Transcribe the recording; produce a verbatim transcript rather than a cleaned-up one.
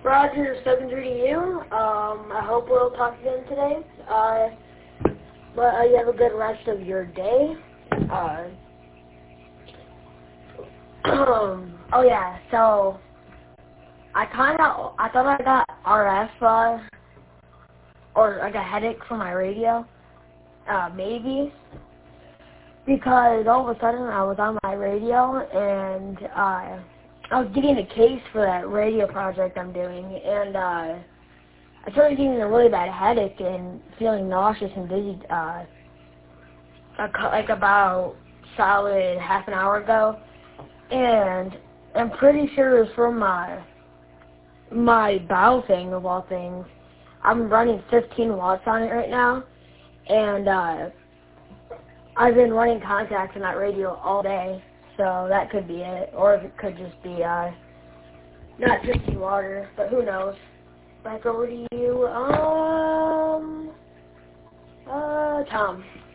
Roger, seven thirty to you. Um, I hope we'll talk again today. Uh, but uh, you have a good rest of your day. Uh, oh yeah, so I kind of, I thought I got R F, uh, or like a headache for my radio. Uh, maybe. Because all of a sudden I was on my radio and uh, I was getting a case for that radio project I'm doing, and uh, I started getting a really bad headache and feeling nauseous and dizzy uh, like about solid half an hour ago, and I'm pretty sure it's from my my bowel thing of all things. I'm running fifteen watts on it right now, and uh, I've been running contacts on that radio all day, so that could be it. Or it could just be uh, not drinking water, but who knows. Back over to you, um, uh, Tom.